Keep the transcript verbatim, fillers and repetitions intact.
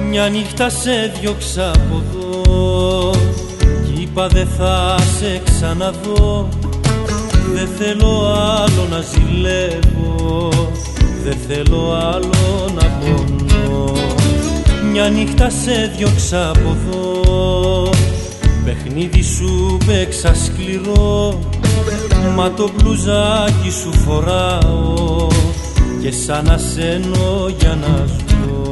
Μια νύχτα σε διώξα από εδώ κι είπα δε θα σε ξαναδώ. Δεν θέλω άλλο να ζηλεύω, δεν θέλω άλλο να πονώ. Μια νύχτα σε διώξα από εδώ, παιχνίδι σου παίξα σκληρό. Μα το μπλουζάκι σου φοράω και σαν ασένω για να ζω.